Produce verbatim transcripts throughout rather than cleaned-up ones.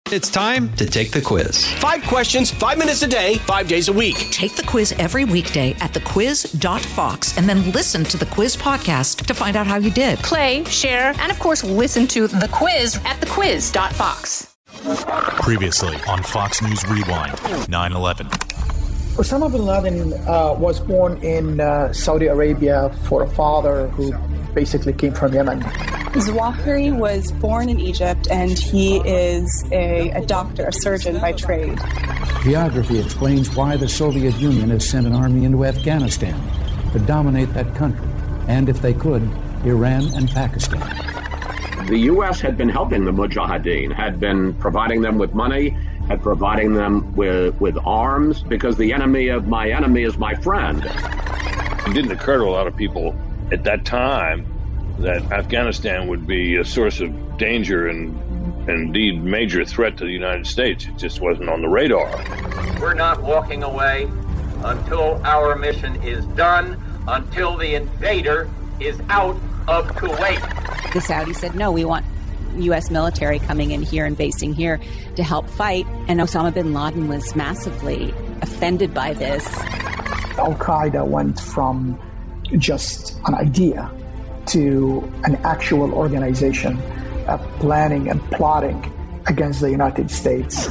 It's time to take the quiz. Five questions, five minutes a day, five days a week. Take the quiz every weekday at the quiz dot fox and then listen to the quiz podcast to find out how you did. Play, share, and of course, listen to the quiz at the quiz dot fox. Previously on Fox News Rewind, nine eleven. Osama bin Laden uh, was born in uh, Saudi Arabia for a father who basically came from Yemen. Zawahiri was born in Egypt, and he is a, a doctor, a surgeon by trade. Geography explains why the Soviet Union has sent an army into Afghanistan to dominate that country, and if they could, Iran and Pakistan. The U S had been helping the Mujahideen, had been providing them with money, had providing them with, with arms, because the enemy of my enemy is my friend. It didn't occur to a lot of people at that time that Afghanistan would be a source of danger and, and indeed major threat to the United States. It just wasn't on the radar. We're not walking away until our mission is done, until the invader is out of Kuwait. The Saudis said, no, we want U S military coming in here and basing here to help fight. And Osama bin Laden was massively offended by this. Al-Qaeda went from just an idea to an actual organization uh, planning and plotting against the United States.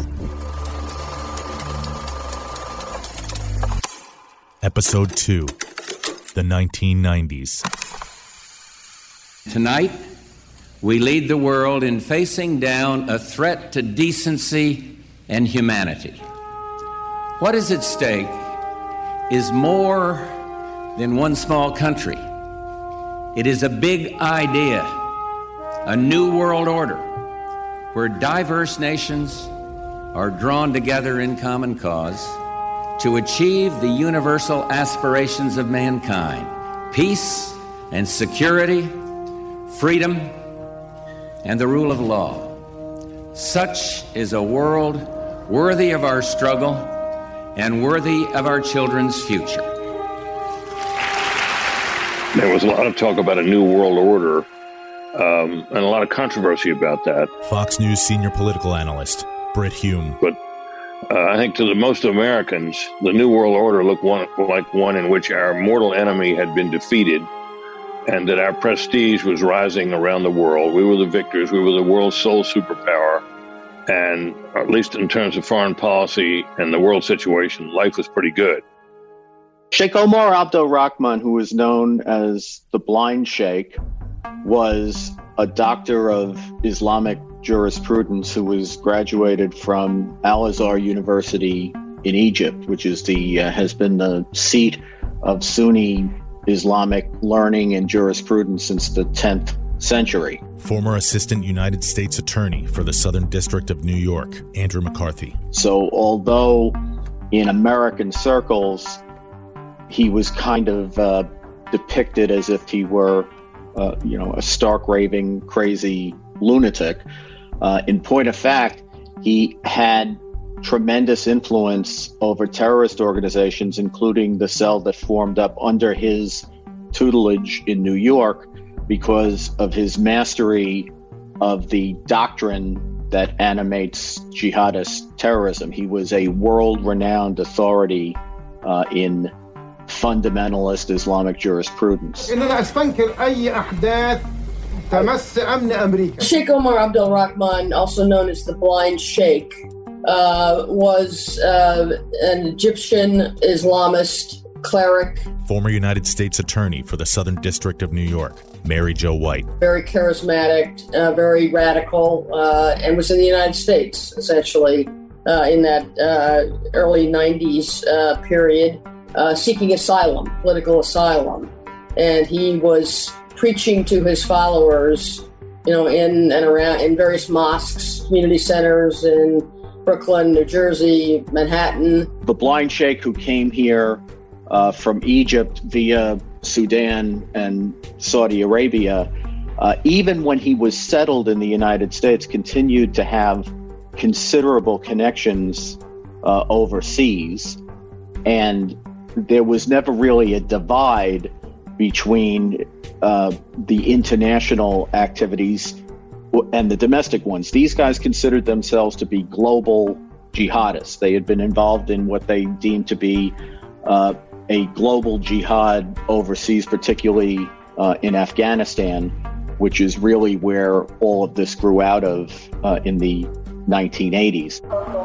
Episode two, the nineteen nineties. Tonight, we lead the world in facing down a threat to decency and humanity. What is at stake is more than one small country. It is a big idea, a new world order, where diverse nations are drawn together in common cause to achieve the universal aspirations of mankind: peace and security, freedom, and the rule of law. Such is a world worthy of our struggle and worthy of our children's future. There was a lot of talk about a new world order, um, and a lot of controversy about that. Fox News senior political analyst, Brit Hume. But uh, I think to the most Americans, the new world order looked one, like one in which our mortal enemy had been defeated, and that our prestige was rising around the world. We were the victors. We were the world's sole superpower. And at least in terms of foreign policy and the world situation, life was pretty good. Sheikh Omar Abdel Rahman, who was known as the Blind Sheikh, was a doctor of Islamic jurisprudence who was graduated from Al-Azhar University in Egypt, which is the uh, has been the seat of Sunni Islamic learning and jurisprudence since the tenth century. Former Assistant United States Attorney for the Southern District of New York, Andrew McCarthy. So although in American circles, he was kind of uh, depicted as if he were, uh, you know, a stark, raving, crazy lunatic. Uh, in point of fact, he had tremendous influence over terrorist organizations, including the cell that formed up under his tutelage in New York, because of his mastery of the doctrine that animates jihadist terrorism. He was a world-renowned authority uh, in fundamentalist Islamic jurisprudence. Sheikh Omar Abdel Rahman, also known as the Blind Sheikh, uh, was uh, an Egyptian Islamist cleric. Former United States Attorney for the Southern District of New York, Mary Jo White. Very charismatic, uh, very radical, uh, and was in the United States, essentially, uh, in that uh, early nineties uh, period, uh, seeking asylum, political asylum. And he was preaching to his followers, you know, in and around, in various mosques, community centers in Brooklyn, New Jersey, Manhattan. The Blind Sheikh, who came here uh, from Egypt via Sudan and Saudi Arabia, uh, even when he was settled in the United States, continued to have considerable connections uh, overseas. And there was never really a divide between uh, the international activities and the domestic ones. These guys considered themselves to be global jihadists. They had been involved in what they deemed to be uh, a global jihad overseas, particularly uh, in Afghanistan, which is really where all of this grew out of uh, in the nineteen eighties.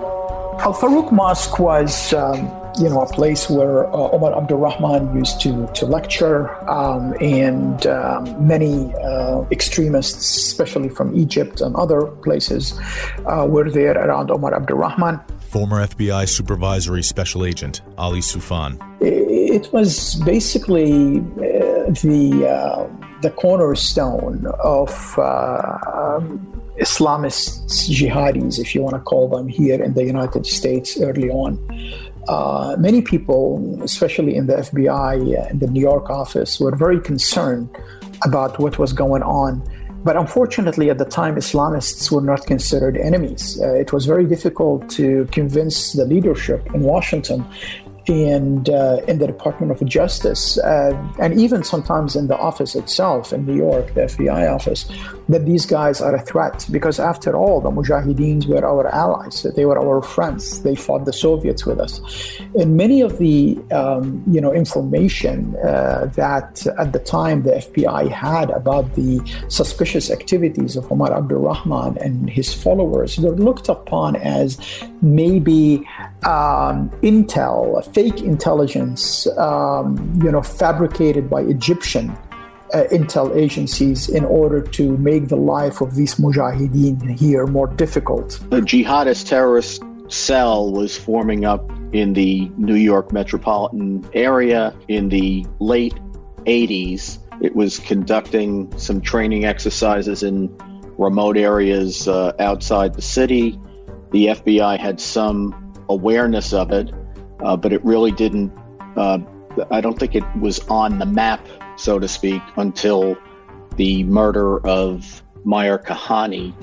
Al Farouk Mosque was, um, you know, a place where uh, Omar Abdurrahman used to to lecture, um, and um, many uh, extremists, especially from Egypt and other places, uh, were there around Omar Abdurrahman. Former F B I Supervisory Special Agent Ali Soufan. It was basically uh, the uh, the cornerstone of uh, um, Islamist jihadis, if you want to call them, here in the United States early on. Uh, many people, especially in the F B I and the New York office, were very concerned about what was going on. But unfortunately, at the time, Islamists were not considered enemies. Uh, it was very difficult to convince the leadership in Washington and uh, in the Department of Justice, uh, and even sometimes in the office itself in New York, the F B I office, that these guys are a threat. Because after all, the Mujahideens were our allies. They were our friends. They fought the Soviets with us. And many of the um, you know, information uh, that at the time the F B I had about the suspicious activities of Omar Abdurrahman and his followers were looked upon as maybe um, intel, fake intelligence, um, you know, fabricated by Egyptian uh, intel agencies in order to make the life of these mujahideen here more difficult. The jihadist terrorist cell was forming up in the New York metropolitan area in the late eighties. It was conducting some training exercises in remote areas uh, outside the city. The F B I had some awareness of it, uh, but it really didn't, uh, I don't think it was on the map, so to speak, until the murder of Meir Kahane.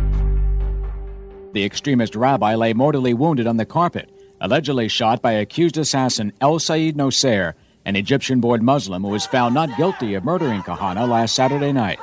The extremist rabbi lay mortally wounded on the carpet, allegedly shot by accused assassin El Sayed Nosair, an Egyptian-born Muslim who was found not guilty of murdering Kahane last Saturday night.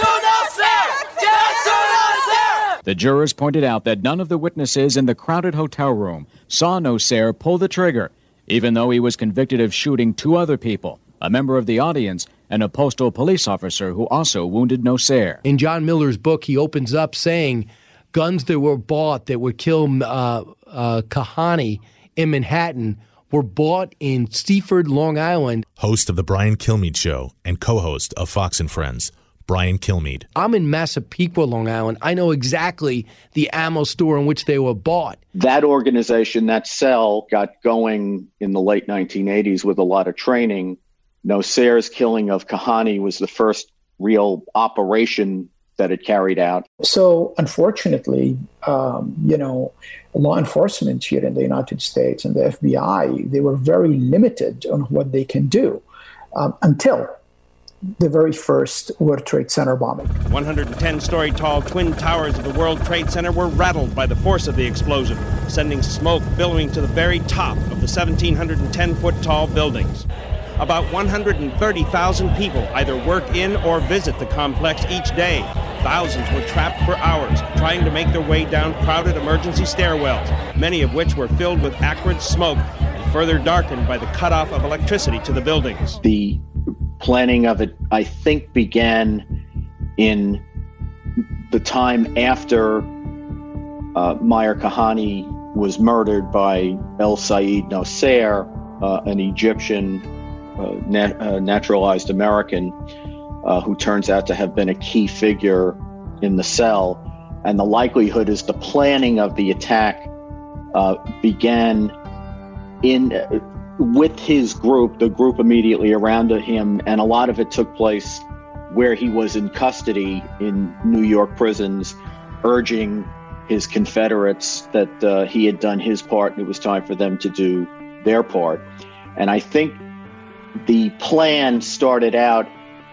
The jurors pointed out that none of the witnesses in the crowded hotel room saw Nosair pull the trigger, even though he was convicted of shooting two other people, a member of the audience and a postal police officer who also wounded Nosair. In John Miller's book, he opens up saying guns that were bought that would kill uh, uh, Kahane in Manhattan were bought in Seaford, Long Island. Host of The Brian Kilmeade Show and co-host of Fox and Friends, Brian Kilmeade. I'm in Massapequa, Long Island. I know exactly the ammo store in which they were bought. That organization, that cell, got going in the late nineteen eighties with a lot of training. Nosair's killing of Kahane was the first real operation that it carried out. So, unfortunately, um, you know, law enforcement here in the United States and the F B I, they were very limited on what they can do um, until the very first World Trade Center bombing. one hundred ten story tall twin towers of the World Trade Center were rattled by the force of the explosion, sending smoke billowing to the very top of the one thousand seven hundred ten foot tall buildings. About one hundred thirty thousand people either work in or visit the complex each day. Thousands were trapped for hours, trying to make their way down crowded emergency stairwells, many of which were filled with acrid smoke and further darkened by the cutoff of electricity to the buildings. The planning of it, I think, began in the time after uh, Meir Kahane was murdered by El Sayed Nosair, uh, an Egyptian uh, nat- uh, naturalized American uh, who turns out to have been a key figure in the cell. And the likelihood is the planning of the attack uh, began in uh, with his group, the group immediately around him, and a lot of it took place where he was in custody in New York prisons, urging his Confederates that uh, he had done his part and it was time for them to do their part. And I think the plan started out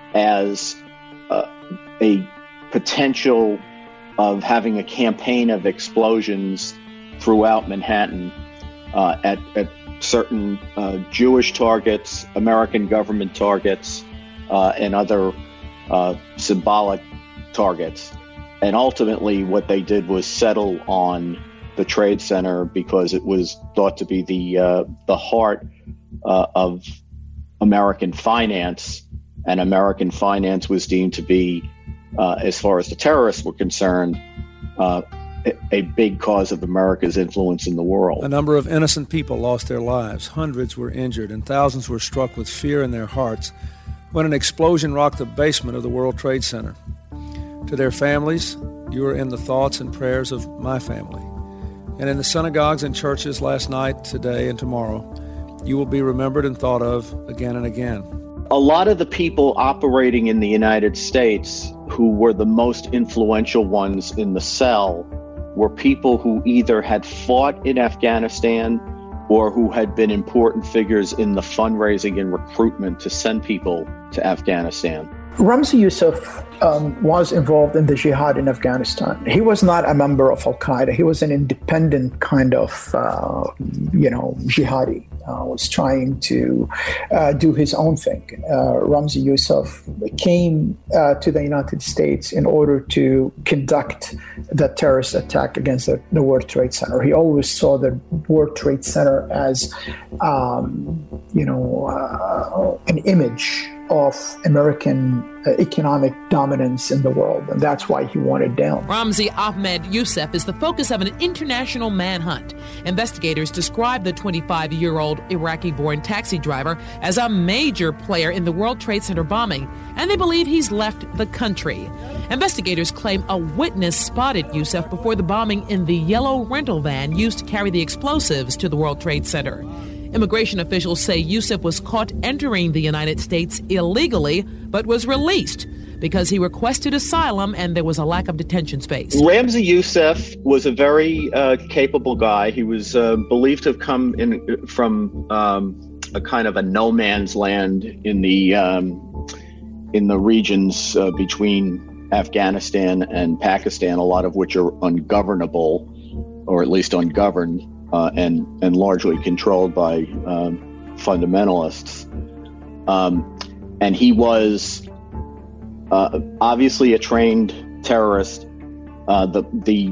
as uh, a potential of having a campaign of explosions throughout Manhattan uh, at, at certain uh, Jewish targets, American government targets, uh, and other uh, symbolic targets. and ultimately what they did was settle on the Trade Center because it was thought to be the uh, the heart uh, of American finance, and American finance was deemed to be, uh, as far as the terrorists were concerned, uh, a big cause of America's influence in the world. A number of innocent people lost their lives, hundreds were injured, and thousands were struck with fear in their hearts when an explosion rocked the basement of the World Trade Center. To their families, you are in the thoughts and prayers of my family. And in the synagogues and churches last night, today, and tomorrow, you will be remembered and thought of again and again. A lot of the people operating in the United States who were the most influential ones in the cell were people who either had fought in Afghanistan or who had been important figures in the fundraising and recruitment to send people to Afghanistan. Ramzi Youssef um, was involved in the jihad in Afghanistan. He was not a member of Al-Qaeda. He was an independent kind of, uh, you know, jihadi. Uh, was trying to uh, do his own thing. Uh, Ramzi Youssef came uh, to the United States in order to conduct the terrorist attack against the, the World Trade Center. He always saw the World Trade Center as, um, you know, uh, an image of American uh, economic dominance in the world, and that's why he wanted down. Ramzi Ahmed Youssef is the focus of an international manhunt. Investigators describe the twenty-five-year-old Iraqi-born taxi driver as a major player in the World Trade Center bombing, and they believe he's left the country. Investigators claim a witness spotted Youssef before the bombing in the yellow rental van used to carry the explosives to the World Trade Center. Immigration officials say Youssef was caught entering the United States illegally, but was released because he requested asylum and there was a lack of detention space. Ramzi Youssef was a very uh, capable guy. He was uh, believed to have come in from um, a kind of a no man's land in the um, in the regions uh, between Afghanistan and Pakistan, a lot of which are ungovernable, or at least ungoverned. Uh, and and largely controlled by um, fundamentalists, um, and he was uh, obviously a trained terrorist. Uh, the the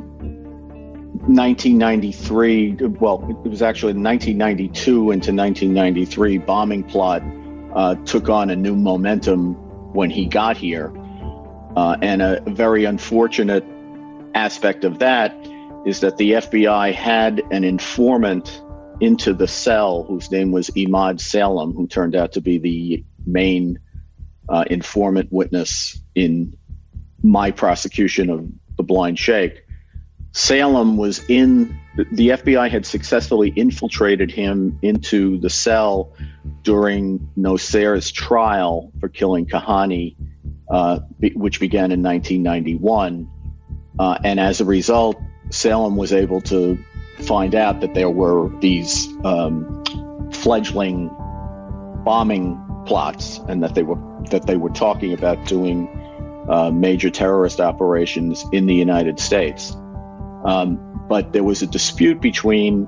nineteen ninety-three, well, it was actually nineteen ninety-two into nineteen ninety-three bombing plot uh, took on a new momentum when he got here, uh, and a very unfortunate aspect of that is that the F B I had an informant into the cell whose name was Imad Salem, who turned out to be the main uh, informant witness in my prosecution of the Blind Sheikh. Salem was in, the F B I had successfully infiltrated him into the cell during Nosair's trial for killing Kahani, uh, which began in nineteen ninety-one. Uh, and as a result, Salem was able to find out that there were these um, fledgling bombing plots, and that they were that they were talking about doing uh, major terrorist operations in the United States. Um, but there was a dispute between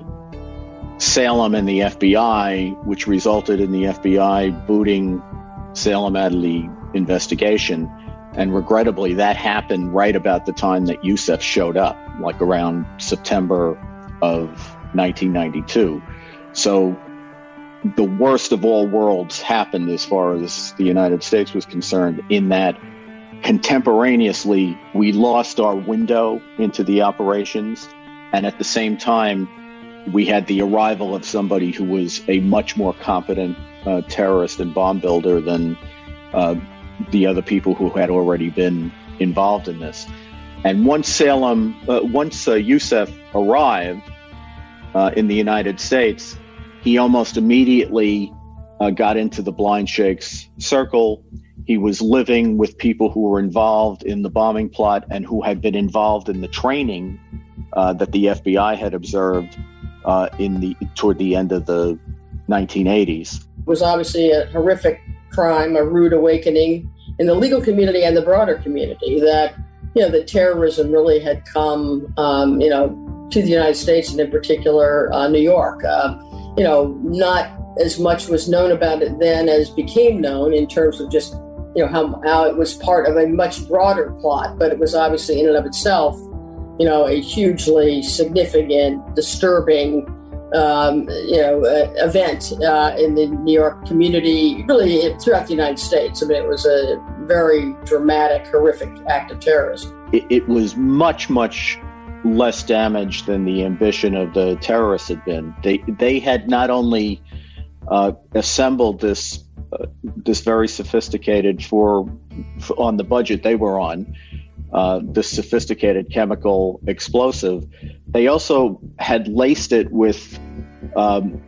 Salem and the F B I, which resulted in the F B I booting Salem out of the investigation. And regrettably, that happened right about the time that Youssef showed up, like around September of nineteen ninety-two. So the worst of all worlds happened as far as the United States was concerned, in that contemporaneously we lost our window into the operations, and at the same time we had the arrival of somebody who was a much more competent uh, terrorist and bomb builder than uh, the other people who had already been involved in this. And once Salem, uh, once uh, Youssef arrived uh, in the United States, he almost immediately uh, got into the Blind Sheikh's circle. He was living with people who were involved in the bombing plot and who had been involved in the training uh, that the F B I had observed uh, in the toward the end of the nineteen eighties. It was obviously a horrific crime, a rude awakening in the legal community and the broader community, that, you know, the terrorism really had come, um, you know, to the United States, and in particular, uh, New York. Uh, you know, not as much was known about it then as became known in terms of just you know, how, how it was part of a much broader plot, but it was obviously in and of itself, you know, a hugely significant, disturbing, um, you know, uh, event uh, in the New York community, really throughout the United States. I mean, it was a very dramatic, horrific act of terrorism. It, it was much, much less damage than the ambition of the terrorists had been. They they had not only uh, assembled this uh, this very sophisticated for, for on the budget they were on, uh, this sophisticated chemical explosive, they also had laced it with um,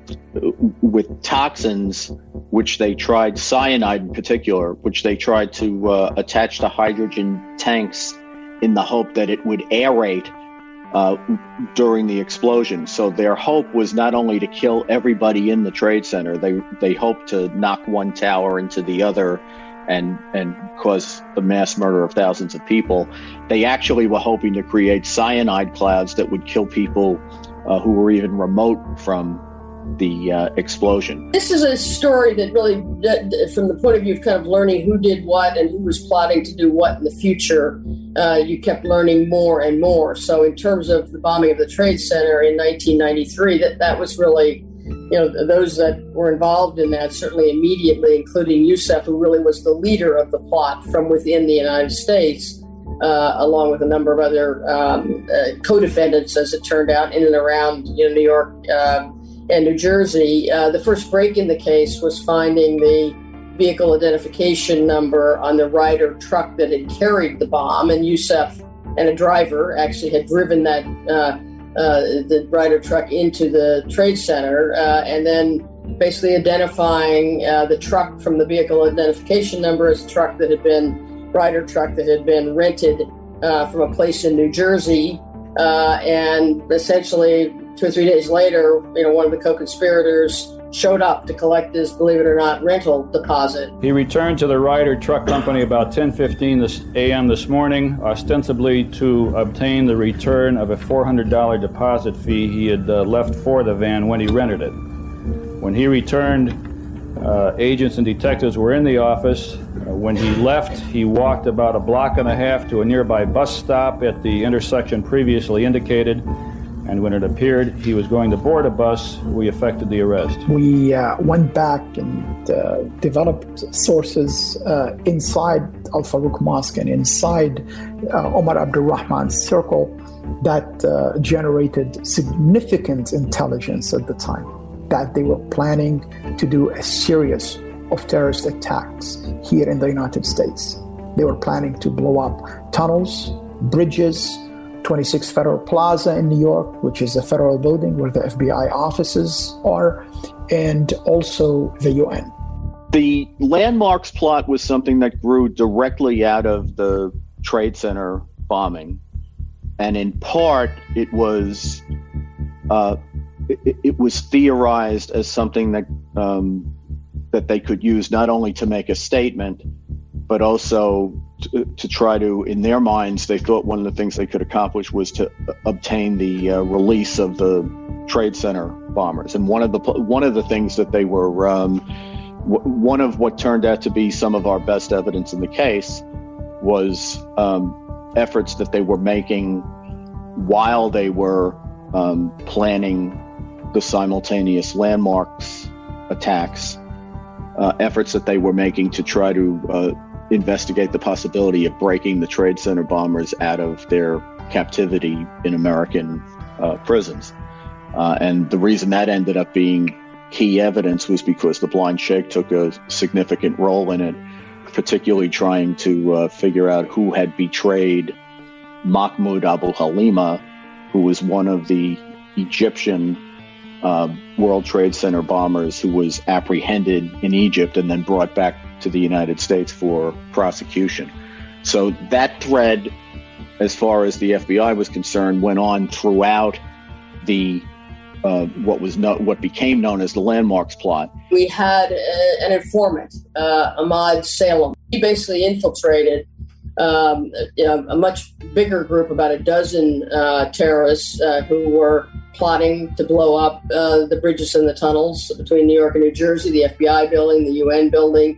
with toxins, which they tried, cyanide in particular, which they tried to uh, attach to hydrogen tanks in the hope that it would aerate uh, during the explosion. So their hope was not only to kill everybody in the Trade Center, they they hoped to knock one tower into the other and and cause the mass murder of thousands of people. They actually were hoping to create cyanide clouds that would kill people uh, who were even remote from the uh, explosion. This is a story that really, from the point of view of kind of learning who did what and who was plotting to do what in the future, uh, you kept learning more and more. So in terms of the bombing of the Trade Center in nineteen ninety-three, that, that was really, you know, those that were involved in that, certainly immediately, including Youssef, who really was the leader of the plot from within the United States, uh, along with a number of other um, uh, co-defendants, as it turned out, in and around, you know, New York, uh, and New Jersey. Uh, the first break in the case was finding the vehicle identification number on the Ryder truck that had carried the bomb, and Youssef and a driver actually had driven that uh, uh, the Ryder truck into the Trade Center, uh, and then basically identifying uh, the truck from the vehicle identification number as a truck that had been Ryder truck that had been rented uh, from a place in New Jersey, uh, and essentially two or three days later, you know, one of the co-conspirators showed up to collect his, believe it or not, rental deposit. He returned to the Ryder Truck Company about ten fifteen a.m. this morning, ostensibly to obtain the return of a four hundred dollars deposit fee he had uh, left for the van when he rented it. When he returned, uh, agents and detectives were in the office. Uh, when he left, he walked about a block and a half to a nearby bus stop at the intersection previously indicated. And when it appeared he was going to board a bus, we effected the arrest. We uh, went back and uh, developed sources uh, inside Al Farouk Mosque and inside uh, Omar Abdulrahman's circle that uh, generated significant intelligence at the time, that they were planning to do a series of terrorist attacks here in the United States. They were planning to blow up tunnels, bridges, twenty-six Federal Plaza in New York, which is a federal building where the F B I offices are, and also the U N. The landmarks plot was something that grew directly out of the Trade Center bombing. And in part, it was uh, it, it was theorized as something that um, that they could use not only to make a statement, but also to, to try to, in their minds, they thought one of the things they could accomplish was to obtain the uh, release of the Trade Center bombers. And one of the one of the things that they were, um, w- one of what turned out to be some of our best evidence in the case was um, efforts that they were making while they were um, planning the simultaneous landmarks attacks, uh, efforts that they were making to try to uh, investigate the possibility of breaking the Trade Center bombers out of their captivity in American uh, prisons. Uh, and the reason that ended up being key evidence was because the Blind Sheikh took a significant role in it, particularly trying to uh, figure out who had betrayed Mahmoud Abu Halima, who was one of the Egyptian uh, World Trade Center bombers who was apprehended in Egypt and then brought back to the United States for prosecution. So that thread, as far as the F B I was concerned, went on throughout the uh, what was no, what became known as the landmarks plot. We had a, an informant, uh, Ahmad Salem. He basically infiltrated um, you know, a much bigger group, about a dozen uh, terrorists uh, who were plotting to blow up uh, the bridges and the tunnels between New York and New Jersey, the F B I building, the U N building,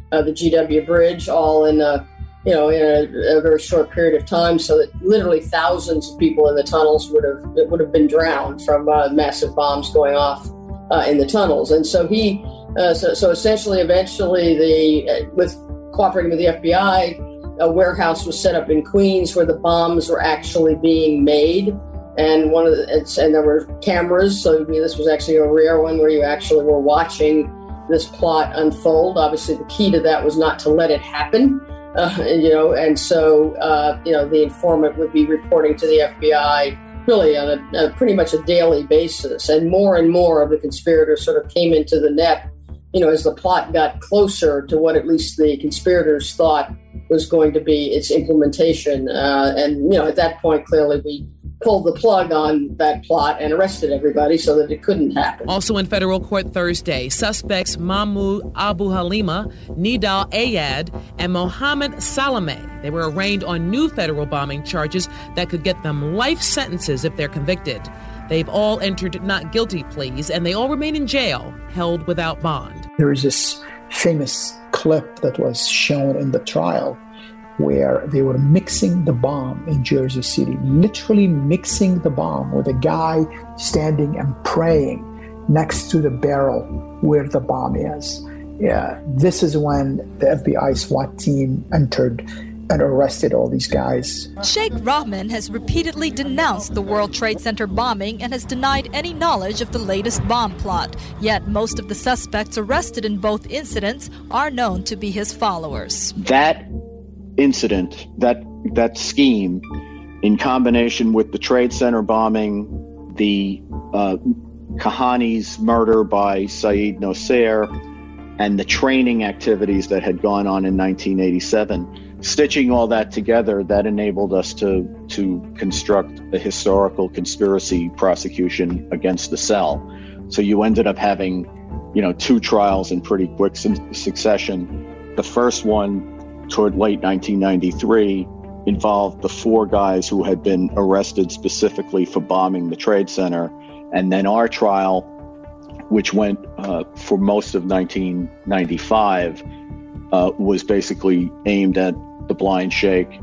uh, the G W Bridge, all in a, you know, in a, a very short period of time, so that literally thousands of people in the tunnels would have would have been drowned from uh, massive bombs going off uh, in the tunnels. And so he, uh, so, so essentially, eventually, the uh, with cooperating with the F B I, a warehouse was set up in Queens where the bombs were actually being made. And one of the, it's, and there were cameras, so this was actually a rare one where you actually were watching this plot unfold. Obviously, the key to that was not to let it happen, uh, you know. And so, uh, you know, the informant would be reporting to the F B I really on a, a pretty much a daily basis. And more and more of the conspirators sort of came into the net, you know, as the plot got closer to what at least the conspirators thought was going to be its implementation. Uh, and, you know, at that point, clearly we pulled the plug on that plot and arrested everybody so that it couldn't happen. Also in federal court Thursday, suspects Mahmoud Abu Halima, Nidal Ayad, and Mohammed Salameh. They were arraigned on new federal bombing charges that could get them life sentences if they're convicted. They've all entered not guilty pleas, and they all remain in jail, held without bond. There is this famous clip that was shown in the trial where they were mixing the bomb in Jersey City, literally mixing the bomb with a guy standing and praying next to the barrel where the bomb is. Yeah, this is when the F B I SWAT team entered and arrested all these guys. Sheikh Rahman has repeatedly denounced the World Trade Center bombing and has denied any knowledge of the latest bomb plot. Yet most of the suspects arrested in both incidents are known to be his followers. That incident, that that scheme, in combination with the Trade Center bombing, the uh, Kahani's murder by Saeed Nossair, and the training activities that had gone on in nineteen eighty-seven, stitching all that together, that enabled us to to construct a historical conspiracy prosecution against the cell. So you ended up having, you know, two trials in pretty quick su- succession. The first one, toward late nineteen ninety-three, involved the four guys who had been arrested specifically for bombing the Trade Center. And then our trial, which went uh, for most of nineteen ninety-five, uh, was basically aimed at the Blind Sheikh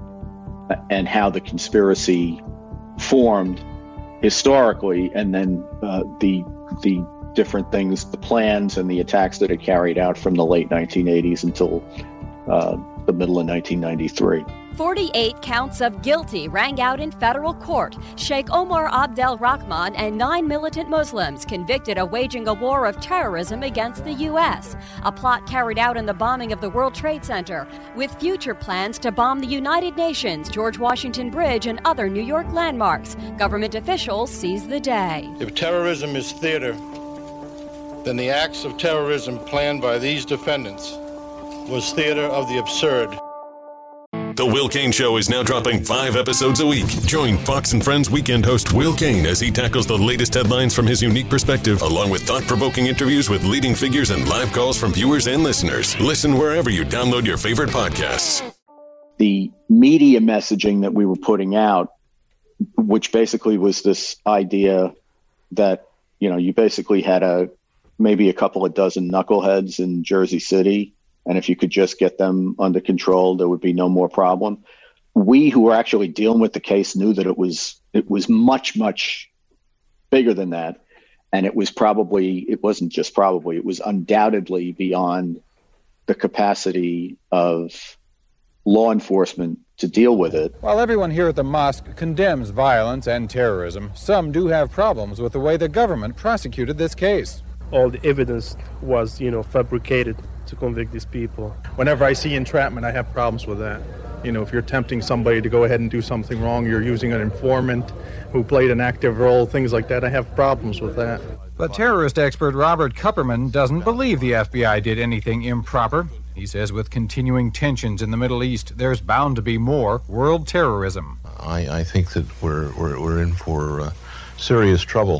and how the conspiracy formed historically, and then uh, the the different things, the plans and the attacks that it carried out from the late nineteen eighties until uh, the middle of nineteen ninety-three. forty-eight counts of guilty rang out in federal court. Sheikh Omar Abdel Rahman and nine militant Muslims convicted of waging a war of terrorism against the U S, a plot carried out in the bombing of the World Trade Center, with future plans to bomb the United Nations, George Washington Bridge, and other New York landmarks. Government officials seized the day. If terrorism is theater, then the acts of terrorism planned by these defendants was theater of the absurd. The Will Cain Show is now dropping five episodes a week. Join Fox and Friends weekend host Will Cain as he tackles the latest headlines from his unique perspective, along with thought-provoking interviews with leading figures and live calls from viewers and listeners. Listen wherever you download your favorite podcasts. The media messaging that we were putting out, which basically was this idea that, you know, you basically had a maybe a couple of dozen knuckleheads in Jersey City, and if you could just get them under control, there would be no more problem. We who were actually dealing with the case knew that it was it was much, much bigger than that. And it was probably, it wasn't just probably, it was undoubtedly beyond the capacity of law enforcement to deal with it. While everyone here at the mosque condemns violence and terrorism, some do have problems with the way the government prosecuted this case. All the evidence was, you know, fabricated to convict these people. Whenever I see entrapment, I have problems with that. You know, if you're tempting somebody to go ahead and do something wrong, you're using an informant who played an active role, things like that, I have problems with that. But terrorist expert Robert Kupperman doesn't believe the F B I did anything improper. He says with continuing tensions in the Middle East, there's bound to be more world terrorism. I, I think that we're, we're, we're in for uh, serious trouble.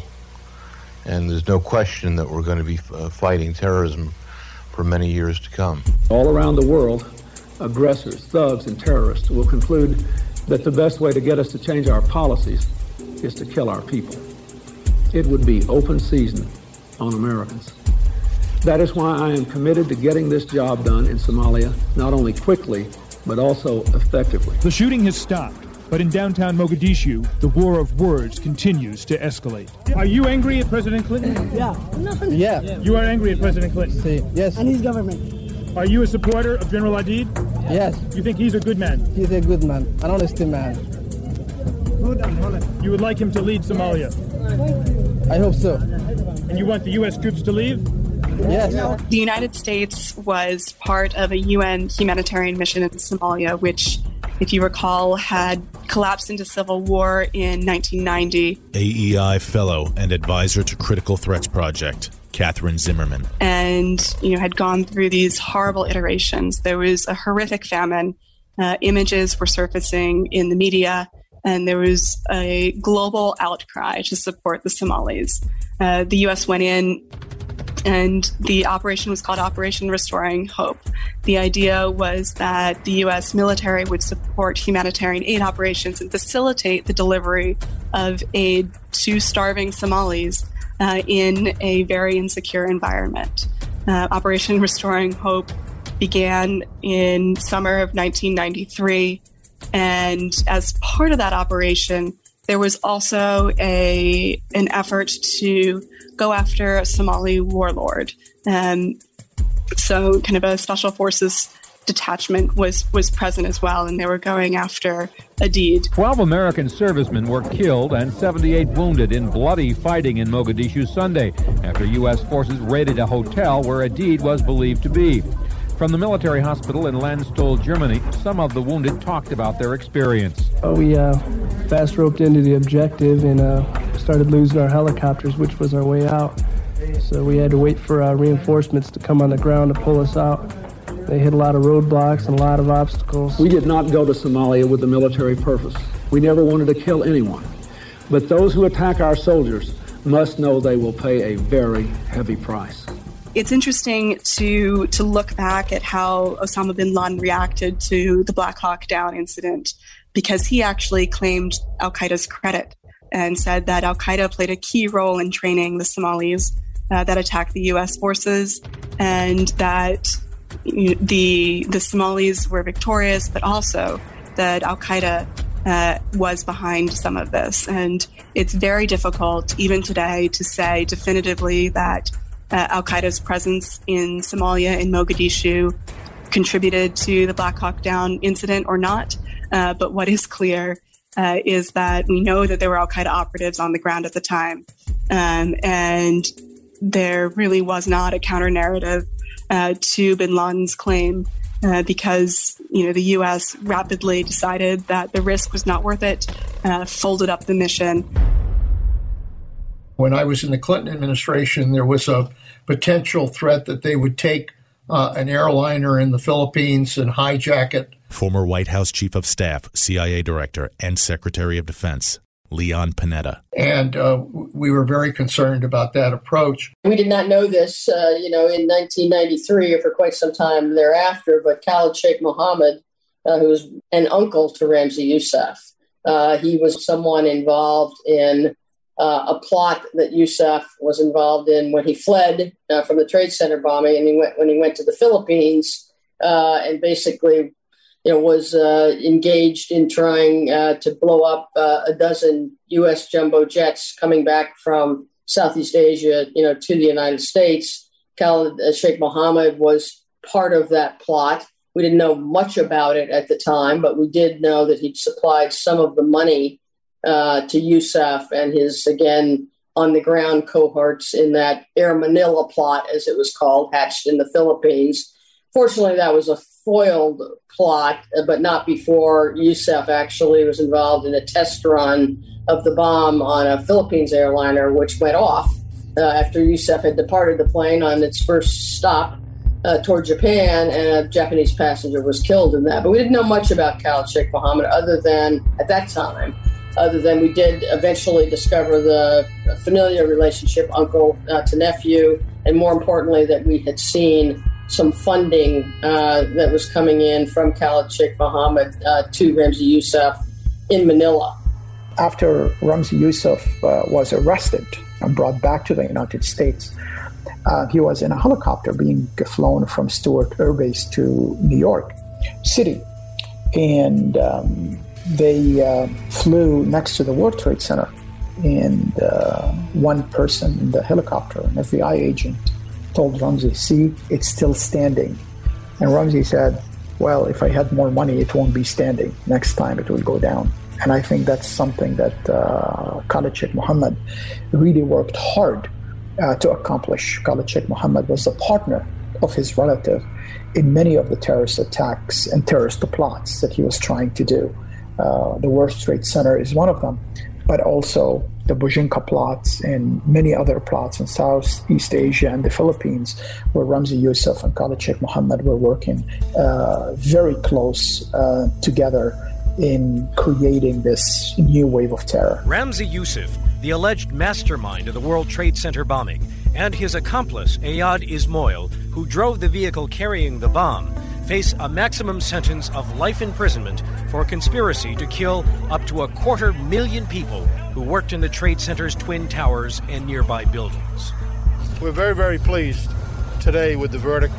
And there's no question that we're going to be uh, fighting terrorism for many years to come. All around the world, aggressors, thugs, and terrorists will conclude that the best way to get us to change our policies is to kill our people. It would be open season on Americans. That is why I am committed to getting this job done in Somalia, not only quickly, but also effectively. The shooting has stopped, but in downtown Mogadishu, the war of words continues to escalate. Are you angry at President Clinton? Yeah. Yeah. You are angry at President Clinton? Sí. Yes. And his government. Are you a supporter of General Adid? Yes. You think he's a good man? He's a good man, an honest man. Good and honest. You would like him to lead Somalia? I hope so. And you want the U S troops to leave? Yes. The United States was part of a U N humanitarian mission in Somalia, which, if you recall, had collapsed into civil war in nineteen ninety. A E I fellow and advisor to Critical Threats Project, Catherine Zimmerman. And, you know, had gone through these horrible iterations. There was a horrific famine. Uh, images were surfacing in the media, and there was a global outcry to support the Somalis. Uh, the U S went in, and the operation was called Operation Restoring Hope. The idea was that the U S military would support humanitarian aid operations and facilitate the delivery of aid to starving Somalis uh, in a very insecure environment. Uh, Operation Restoring Hope began in summer of nineteen ninety-three, and as part of that operation, there was also a an effort to go after a Somali warlord. Um, so kind of a special forces detachment was, was present as well, and they were going after Adid. Twelve American servicemen were killed and seventy-eight wounded in bloody fighting in Mogadishu Sunday after U S forces raided a hotel where Adid was believed to be. From the military hospital in Landstuhl, Germany, some of the wounded talked about their experience. Oh, we uh, fast roped into the objective and uh, started losing our helicopters, which was our way out. So we had to wait for uh, reinforcements to come on the ground to pull us out. They hit a lot of roadblocks and a lot of obstacles. We did not go to Somalia with a military purpose. We never wanted to kill anyone. But those who attack our soldiers must know they will pay a very heavy price. It's interesting to to look back at how Osama bin Laden reacted to the Black Hawk Down incident, because he actually claimed al-Qaeda's credit and said that al-Qaeda played a key role in training the Somalis uh, that attacked the U S forces, and that you know, the the Somalis were victorious, but also that al-Qaeda uh, was behind some of this. And it's very difficult, even today, to say definitively that Uh, al-Qaeda's presence in Somalia, in Mogadishu, contributed to the Black Hawk Down incident or not. Uh, but what is clear uh, is that we know that there were al-Qaeda operatives on the ground at the time. Um, and there really was not a counter-narrative uh, to bin Laden's claim uh, because, you know, the U S rapidly decided that the risk was not worth it, uh, folded up the mission. When I was in the Clinton administration, there was a potential threat that they would take uh, an airliner in the Philippines and hijack it. Former White House Chief of Staff, C I A Director, and Secretary of Defense, Leon Panetta. And uh, we were very concerned about that approach. We did not know this, uh, you know, in nineteen ninety-three or for quite some time thereafter, but Khalid Sheikh Mohammed, uh, who was an uncle to Ramzi Youssef, uh, he was someone involved in Uh, a plot that Youssef was involved in when he fled uh, from the Trade Center bombing, and he went when he went to the Philippines uh, and basically, you know, was uh, engaged in trying uh, to blow up uh, a dozen U S jumbo jets coming back from Southeast Asia, you know, to the United States. Khalid uh, Sheikh Mohammed was part of that plot. We didn't know much about it at the time, but we did know that he'd supplied some of the money Uh, to Youssef and his, again, on-the-ground cohorts in that Air Manila plot, as it was called, hatched in the Philippines. Fortunately, that was a foiled plot, but not before Youssef actually was involved in a test run of the bomb on a Philippines airliner, which went off uh, after Youssef had departed the plane on its first stop uh, toward Japan, and a Japanese passenger was killed in that. But we didn't know much about Khalid Sheikh Mohammed other than, at that time, other than we did eventually discover the familiar relationship, uncle uh, to nephew, and more importantly, that we had seen some funding uh, that was coming in from Khalid Sheikh Mohammed uh, to Ramzi Youssef in Manila. After Ramzi Youssef uh, was arrested and brought back to the United States, Uh, he was in a helicopter being flown from Stewart Air Base to New York City. And um, they uh, flew next to the World Trade Center. And uh, one person in the helicopter, an F B I agent, told Rumsey, see, it's still standing. And Rumsey said, well, if I had more money, it won't be standing. Next time it will go down. And I think that's something that uh, Khalid Sheikh Mohammed really worked hard uh, to accomplish. Khalid Sheikh Mohammed was a partner of his relative in many of the terrorist attacks and terrorist plots that he was trying to do. Uh, the World Trade Center is one of them, but also the Bujinka plots and many other plots in Southeast Asia and the Philippines, where Ramzi Youssef and Khalid Sheikh Mohammed were working uh, very close uh, together in creating this new wave of terror. Ramzi Youssef, the alleged mastermind of the World Trade Center bombing, and his accomplice, Ayad Ismail, who drove the vehicle carrying the bomb, face a maximum sentence of life imprisonment for conspiracy to kill up to a quarter million people who worked in the Trade Center's twin towers and nearby buildings. We're very, very pleased today with the verdict,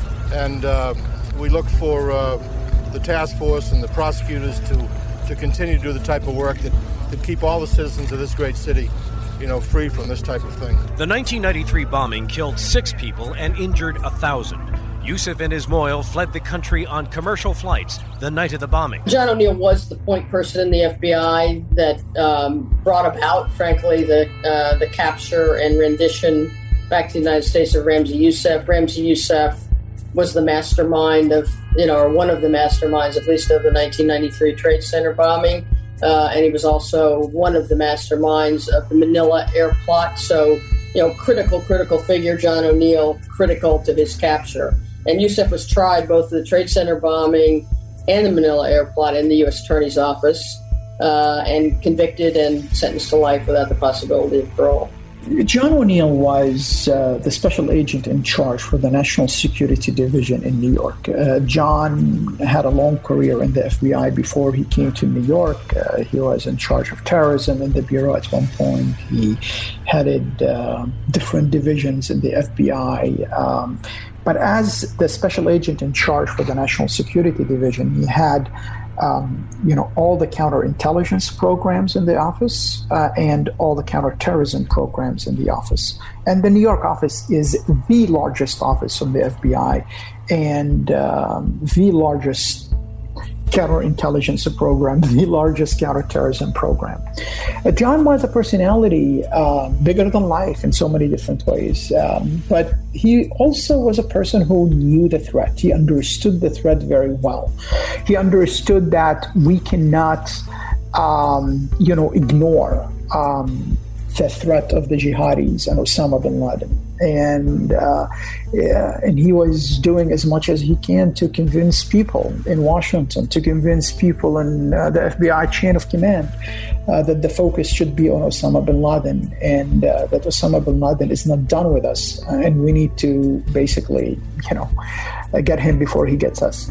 and uh, we look for uh, the task force and the prosecutors to, to continue to do the type of work that, that keep all the citizens of this great city, you know, free from this type of thing. The nineteen ninety-three bombing killed six people and injured a thousand. Youssef and Ismail fled the country on commercial flights the night of the bombing. John O'Neill was the point person in the F B I that um, brought about, frankly, the uh, the capture and rendition back to the United States of Ramzi Youssef. Ramzi Youssef was the mastermind of, you know, or one of the masterminds, at least, of the nineteen ninety-three Trade Center bombing. Uh, and he was also one of the masterminds of the Manila air plot. So, you know, critical, critical figure, John O'Neill, critical to his capture. And Youssef was tried both the Trade Center bombing and the Manila air plot in the U S Attorney's Office uh, and convicted and sentenced to life without the possibility of parole. John O'Neill was uh, the special agent in charge for the National Security Division in New York. Uh, John had a long career in the F B I before he came to New York. Uh, he was in charge of terrorism in the Bureau at one point. He headed uh, different divisions in the F B I. Um, but as the special agent in charge for the National Security Division, he had Um, you know, all the counterintelligence programs in the office uh, and all the counterterrorism programs in the office. And the New York office is the largest office of the F B I and um, the largest counterintelligence program, the largest counterterrorism program. Uh, John was a personality uh, bigger than life in so many different ways, um, but he also was a person who knew the threat. He understood the threat very well. He understood that we cannot, um, you know, ignore um, the threat of the jihadis and Osama bin Laden. And uh, yeah, and he was doing as much as he can to convince people in Washington, to convince people in uh, the F B I chain of command uh, that the focus should be on Osama bin Laden and uh, that Osama bin Laden is not done with us, uh, and we need to basically, you know, uh, get him before he gets us.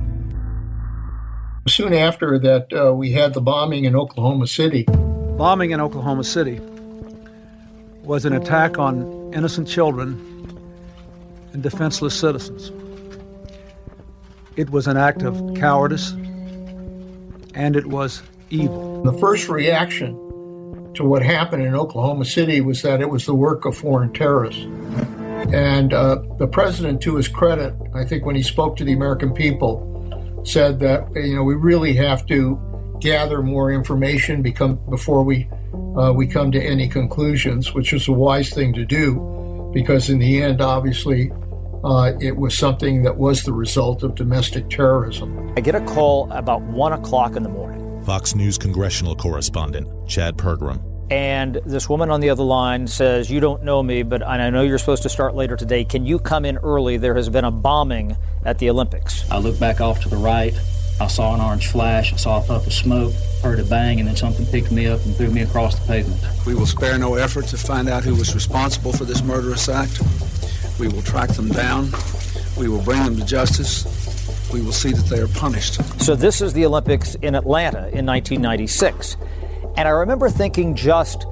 Soon after that, uh, we had the bombing in Oklahoma City. Bombing in Oklahoma City was an attack on innocent children and defenseless citizens. It was an act of cowardice, and it was evil. The first reaction to what happened in Oklahoma City was that it was the work of foreign terrorists. And uh, the president, to his credit, I think when he spoke to the American people, said that, you know, we really have to gather more information become, before we uh, we come to any conclusions, which is a wise thing to do, because in the end, obviously, uh, it was something that was the result of domestic terrorism. I get a call about one o'clock in the morning. Fox News congressional correspondent Chad Pergram. And this woman on the other line says, "You don't know me, but I know you're supposed to start later today. Can you come in early? There has been a bombing at the Olympics." I looked back off to the right. I saw an orange flash. I saw a puff of smoke, heard a bang, and then something picked me up and threw me across the pavement. We will spare no effort to find out who was responsible for this murderous act. We will track them down. We will bring them to justice. We will see that they are punished. So this is the Olympics in Atlanta in nineteen ninety-six. And I remember thinking just,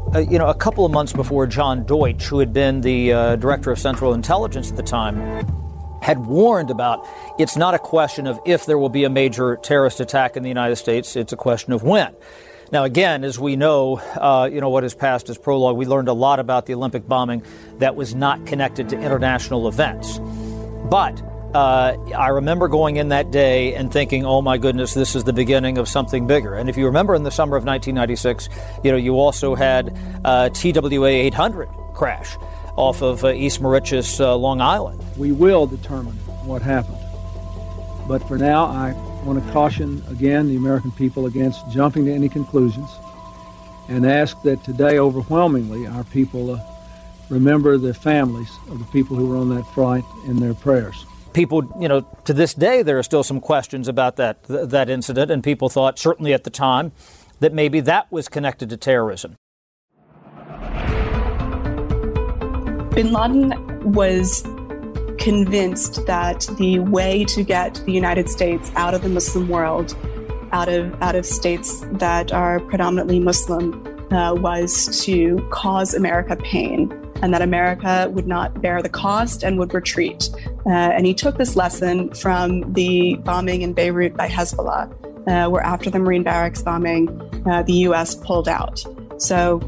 uh, you know, a couple of months before John Deutsch, who had been the uh, director of Central Intelligence at the time, had warned about it's not a question of if there will be a major terrorist attack in the United States, it's a question of when. Now, again, as we know, uh, you know, what is past is prologue. We learned a lot about the Olympic bombing that was not connected to international events. But uh, I remember going in that day and thinking, oh, my goodness, this is the beginning of something bigger. And if you remember in the summer of nineteen ninety-six, you know, you also had uh, T W A eight hundred crash off of uh, East Mauritius, uh, Long Island. We will determine what happened. But for now, I want to caution again the American people against jumping to any conclusions and ask that today, overwhelmingly, our people uh, remember the families of the people who were on that flight in their prayers. People, you know, to this day, there are still some questions about that th- that incident, and people thought, certainly at the time, that maybe that was connected to terrorism. Bin Laden was convinced that the way to get the United States out of the Muslim world, out of out of states that are predominantly Muslim, uh, was to cause America pain, and that America would not bear the cost and would retreat. Uh, and he took this lesson from the bombing in Beirut by Hezbollah, uh, where after the Marine Barracks bombing, uh, the U S pulled out. So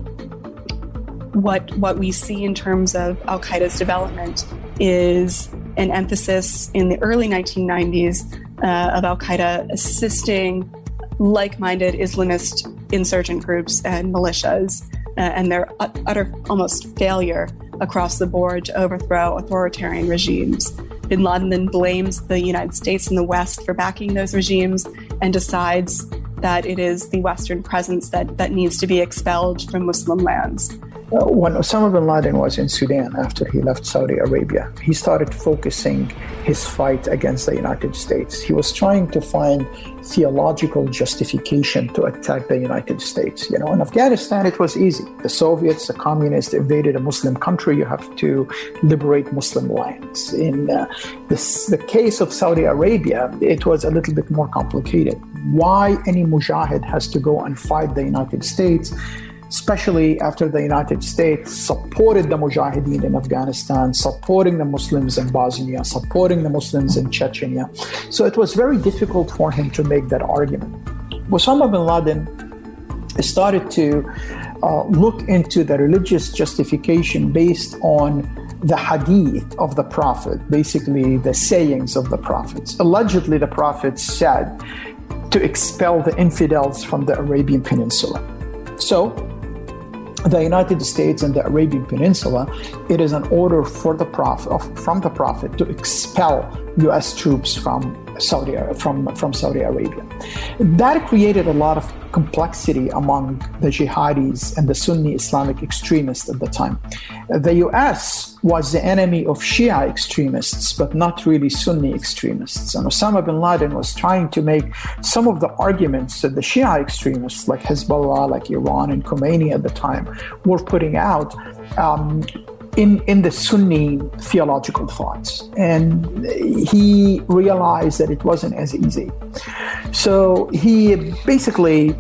what what we see in terms of Al-Qaeda's development is an emphasis in the early nineteen nineties uh, of Al-Qaeda assisting like-minded Islamist insurgent groups and militias, uh, and their utter almost failure across the board to overthrow authoritarian regimes. Bin Laden then blames the United States and the West for backing those regimes and decides that it is the Western presence that, that needs to be expelled from Muslim lands. When Osama bin Laden was in Sudan after he left Saudi Arabia, he started focusing his fight against the United States. He was trying to find theological justification to attack the United States. You know, in Afghanistan, it was easy. The Soviets, the communists invaded a Muslim country. You have to liberate Muslim lands. In uh, this, the case of Saudi Arabia, it was a little bit more complicated. Why any mujahid has to go and fight the United States, especially after the United States supported the Mujahideen in Afghanistan, supporting the Muslims in Bosnia, supporting the Muslims in Chechnya. So it was very difficult for him to make that argument. Osama bin Laden started to uh, look into the religious justification based on the hadith of the Prophet, basically the sayings of the prophets. Allegedly, the Prophet said to expel the infidels from the Arabian Peninsula. So, the United States and the Arabian Peninsula, it is an order for the prophet, from the Prophet to expel U S troops from Saudi from, from Saudi Arabia. That created a lot of complexity among the jihadis and the Sunni Islamic extremists at the time. The U S was the enemy of Shia extremists, but not really Sunni extremists. And Osama bin Laden was trying to make some of the arguments that the Shia extremists, like Hezbollah, like Iran and Khomeini at the time, were putting out um, in, in the Sunni theological thoughts. And he realized that it wasn't as easy. So he basically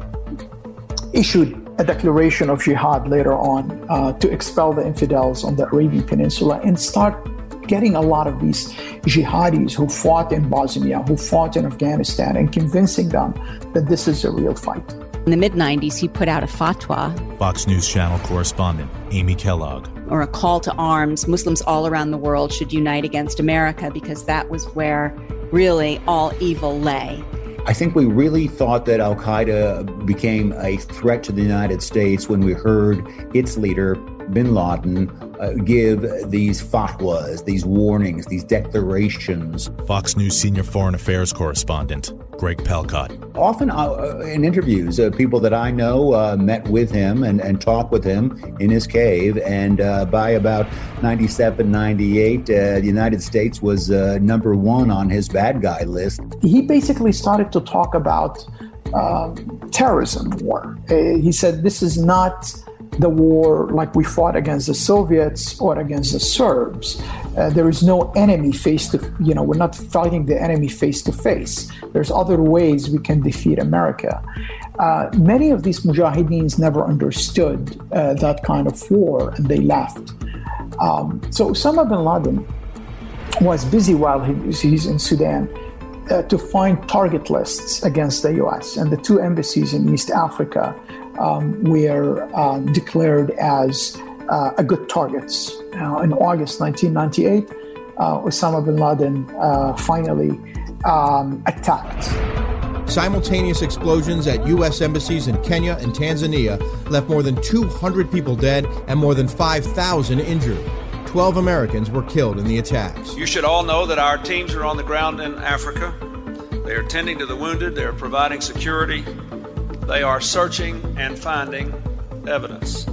issued a declaration of jihad later on uh, to expel the infidels on the Arabian Peninsula and start getting a lot of these jihadis who fought in Bosnia, who fought in Afghanistan, and convincing them that this is a real fight. In the mid nineties, he put out a fatwa. Fox News Channel correspondent Amy Kellogg. Or a call to arms. Muslims all around the world should unite against America because that was where really all evil lay. I think we really thought that Al-Qaeda became a threat to the United States when we heard its leader, bin Laden, uh, give these fatwas, these warnings, these declarations. Fox News senior foreign affairs correspondent Greg Palcott. Often uh, in interviews, uh, people that I know uh, met with him and, and talked with him in his cave. And uh, by about ninety-seven, ninety-eight, uh, the United States was uh, number one on his bad guy list. He basically started to talk about um, terrorism war. Uh, he said, this is not the war like we fought against the Soviets or against the Serbs. Uh, there is no enemy face to, you know, we're not fighting the enemy face to face. There's other ways we can defeat America. Uh, many of these mujahideens never understood uh, that kind of war, and they left. Um, so Osama bin Laden was busy while he, he's in Sudan uh, to find target lists against the U S, and the two embassies in East Africa um, were uh, declared as uh, a good targets. Uh, in August nineteen ninety-eight, uh, Osama bin Laden uh, finally um, attacked. Simultaneous explosions at U S embassies in Kenya and Tanzania left more than two hundred people dead and more than five thousand injured. twelve Americans were killed in the attacks. You should all know that our teams are on the ground in Africa. They are tending to the wounded. They are providing security. They are searching and finding evidence.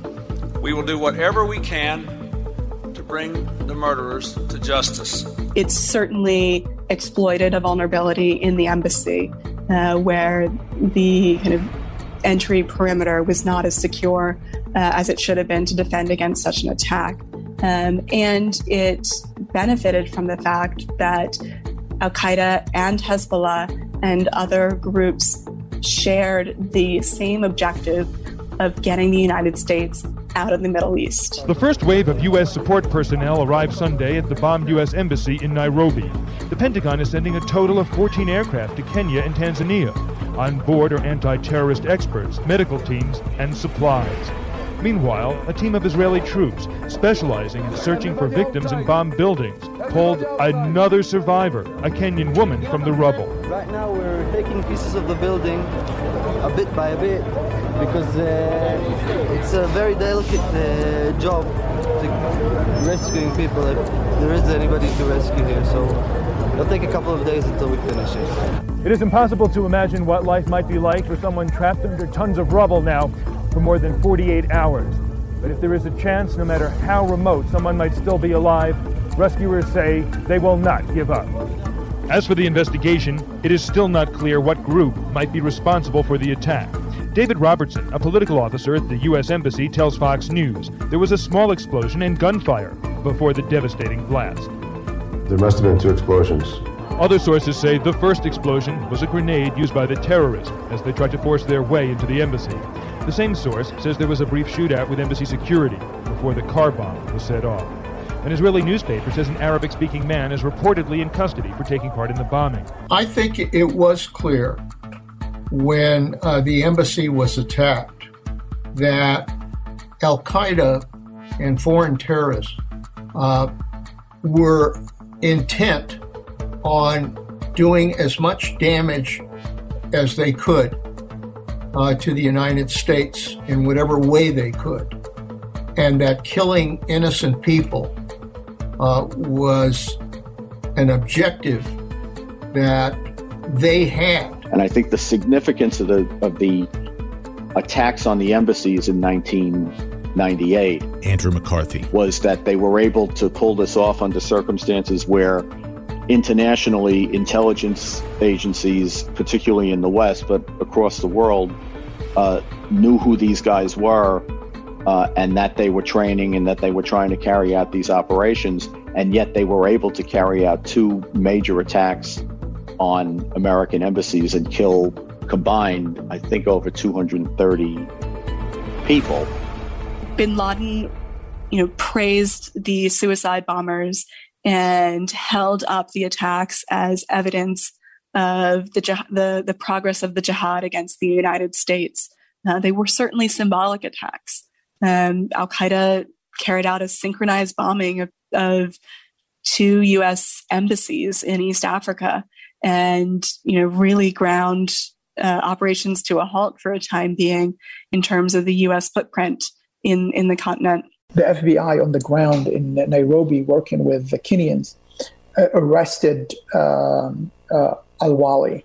We will do whatever we can to bring the murderers to justice. It's certainly exploited a vulnerability in the embassy uh, where the kind of entry perimeter was not as secure uh, as it should have been to defend against such an attack. Um, and it benefited from the fact that Al-Qaeda and Hezbollah and other groups shared the same objective of getting the United States out of the Middle East. The first wave of U S support personnel arrived Sunday at the bombed U S embassy in Nairobi. The Pentagon is sending a total of fourteen aircraft to Kenya and Tanzania. On board are anti-terrorist experts, medical teams, and supplies. Meanwhile, a team of Israeli troops specializing in searching for victims in bombed buildings pulled another survivor, a Kenyan woman, from the rubble. Right now we're taking pieces of the building a bit by a bit because uh, it's a very delicate uh, job to rescuing people if there is anybody to rescue here. So it'll take a couple of days until we finish it. It is impossible to imagine what life might be like for someone trapped under tons of rubble now for more than forty-eight hours. But if there is a chance, no matter how remote, someone might still be alive, rescuers say they will not give up. As for the investigation, it is still not clear what group might be responsible for the attack. David Robertson, a political officer at the U S Embassy, tells Fox News there was a small explosion and gunfire before the devastating blast. There must have been two explosions. Other sources say the first explosion was a grenade used by the terrorists as they tried to force their way into the embassy. The same source says there was a brief shootout with embassy security before the car bomb was set off. An Israeli newspaper says an Arabic-speaking man is reportedly in custody for taking part in the bombing. I think it was clear when uh, the embassy was attacked that Al-Qaeda and foreign terrorists uh, were intent on doing as much damage as they could uh, to the United States in whatever way they could, and that killing innocent people uh, was an objective that they had. And I think the significance of the of the attacks on the embassies in nineteen ninety-eight, Andrew McCarthy, was that they were able to pull this off under circumstances where internationally intelligence agencies, particularly in the West, but across the world, uh, knew who these guys were uh, and that they were training and that they were trying to carry out these operations. And yet they were able to carry out two major attacks on American embassies and kill combined, I think, over two hundred thirty people. Bin Laden, you know, praised the suicide bombers and held up the attacks as evidence of the the, the progress of the jihad against the United States. Uh, they were certainly symbolic attacks. Um, Al-Qaeda carried out a synchronized bombing of, of two U S embassies in East Africa, and you know, really ground uh, operations to a halt for a time being in terms of the U S footprint in, in the continent. The F B I on the ground in Nairobi, working with the Kenyans, uh, arrested um, uh, Al-Wali.